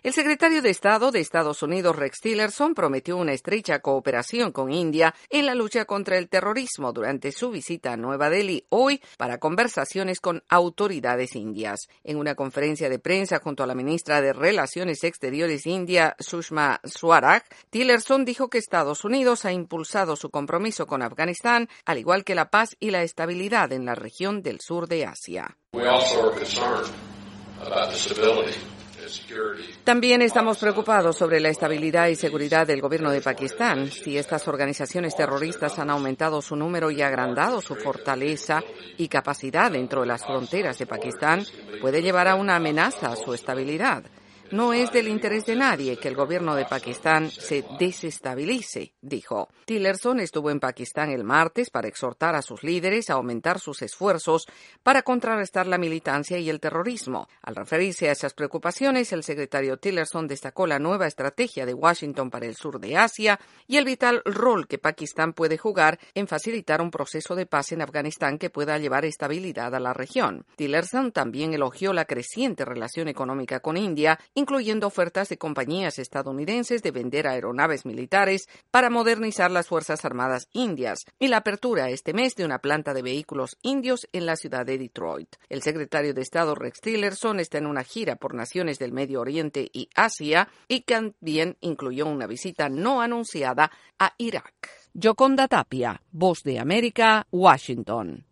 El secretario de Estado de Estados Unidos, Rex Tillerson, prometió una estrecha cooperación con India en la lucha contra el terrorismo durante su visita a Nueva Delhi hoy para conversaciones con autoridades indias. En una conferencia de prensa junto a la ministra de Relaciones Exteriores india, Sushma Swaraj, Tillerson dijo que Estados Unidos ha impulsado su compromiso con Afganistán, al igual que la paz y la estabilidad en la región del sur de Asia. También estamos preocupados sobre la estabilidad y seguridad del gobierno de Pakistán. Si estas organizaciones terroristas han aumentado su número y agrandado su fortaleza y capacidad dentro de las fronteras de Pakistán, puede llevar a una amenaza a su estabilidad. No es del interés de nadie que el gobierno de Pakistán se desestabilice, dijo. Tillerson estuvo en Pakistán el martes para exhortar a sus líderes a aumentar sus esfuerzos para contrarrestar la militancia y el terrorismo. Al referirse a esas preocupaciones, el secretario Tillerson destacó la nueva estrategia de Washington para el sur de Asia y el vital rol que Pakistán puede jugar en facilitar un proceso de paz en Afganistán que pueda llevar estabilidad a la región. Tillerson también elogió la creciente relación económica con India, incluyendo ofertas de compañías estadounidenses de vender aeronaves militares para modernizar las Fuerzas Armadas indias y la apertura este mes de una planta de vehículos indios en la ciudad de Detroit. El secretario de Estado Rex Tillerson está en una gira por naciones del Medio Oriente y Asia y también incluyó una visita no anunciada a Irak. Yoconda Tapia, Voz de América, Washington.